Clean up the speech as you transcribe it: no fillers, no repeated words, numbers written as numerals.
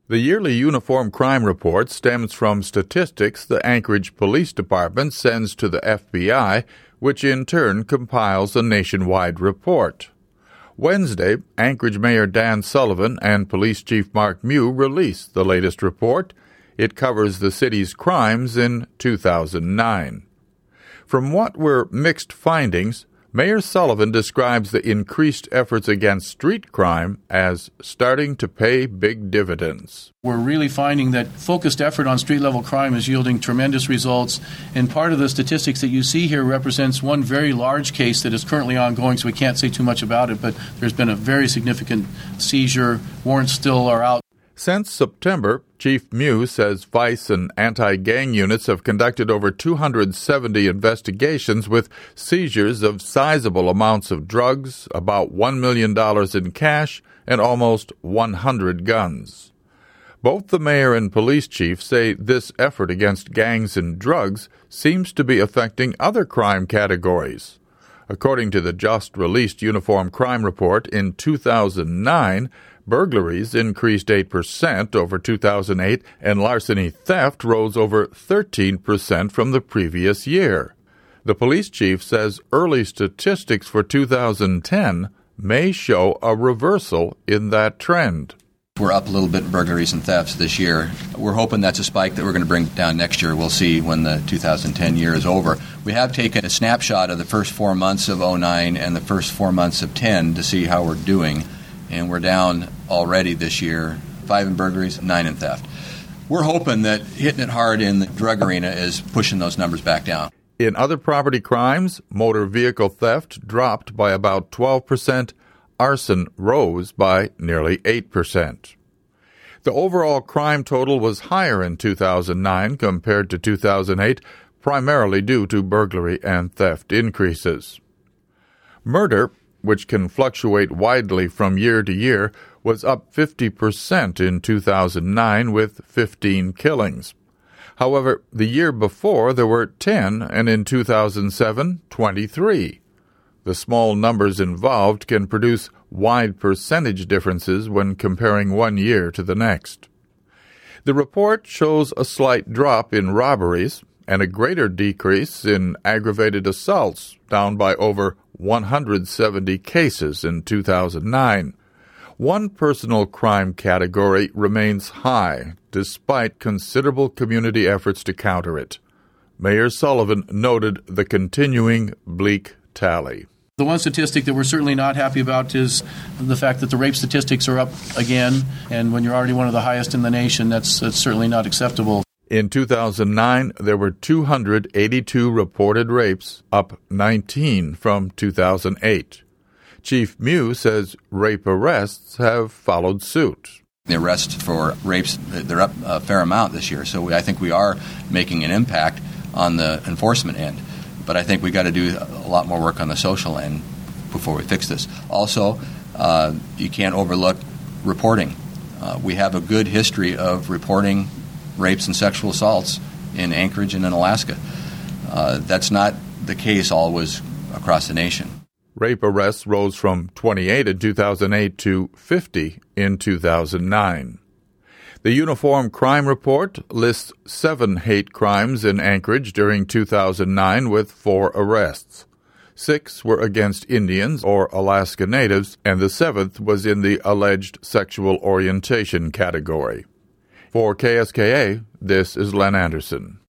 The yearly Uniform Crime Report stems from statistics the Anchorage Police Department sends to the FBI, which in turn compiles a nationwide report. Wednesday, Anchorage Mayor Dan Sullivan and Police Chief Mark Mew released the latest report. It covers the city's crimes in 2009. From what were mixed findings, Mayor Sullivan describes the increased efforts against street crime as starting to pay big dividends. We're really finding that focused effort on street-level crime is yielding tremendous results, and part of the statistics that you see here represents one very large case that is currently ongoing, so we can't say too much about it, but there's been a very significant seizure. Warrants still are out. Since September, Chief Mew says Vice and anti-gang units have conducted over 270 investigations with seizures of sizable amounts of drugs, about $1 million in cash, and almost 100 guns. Both the mayor and police chief say this effort against gangs and drugs seems to be affecting other crime categories. According to the just-released Uniform Crime Report, in 2009, burglaries increased 8% over 2008, and larceny theft rose over 13% from the previous year. The police chief says early statistics for 2010 may show a reversal in that trend. We're up a little bit in burglaries and thefts this year. We're hoping that's a spike that we're going to bring down next year. We'll see when the 2010 year is over. We have taken a snapshot of the first 4 months of 2009 and the first 4 months of 2010 to see how we're doing. And we're down already this year, 5 in burglaries, 9 in theft. We're hoping that hitting it hard in the drug arena is pushing those numbers back down. In other property crimes, motor vehicle theft dropped by about 12%. Arson rose by nearly 8%. The overall crime total was higher in 2009 compared to 2008, primarily due to burglary and theft increases. Murder, which can fluctuate widely from year to year, was up 50% in 2009 with 15 killings. However, the year before there were 10, and in 2007, 23. The small numbers involved can produce wide percentage differences when comparing one year to the next. The report shows a slight drop in robberies and a greater decrease in aggravated assaults, down by over 170 cases in 2009. One personal crime category remains high, despite considerable community efforts to counter it. Mayor Sullivan noted the continuing bleak tally. The one statistic that we're certainly not happy about is the fact that the rape statistics are up again, and when you're already one of the highest in the nation, that's certainly not acceptable. In 2009, there were 282 reported rapes, up 19 from 2008. Chief Mew says rape arrests have followed suit. The arrests for rapes, they're up a fair amount this year, so I think we are making an impact on the enforcement end. But I think we've got to do a lot more work on the social end before we fix this. Also, you can't overlook reporting. We have a good history of reporting rapes and sexual assaults in Anchorage and in Alaska. That's not the case always across the nation. Rape arrests rose from 28 in 2008 to 50 in 2009. The Uniform Crime Report lists 7 hate crimes in Anchorage during 2009 with 4 arrests. 6 were against Indians or Alaska Natives, and the 7th was in the alleged sexual orientation category. For KSKA, this is Len Anderson.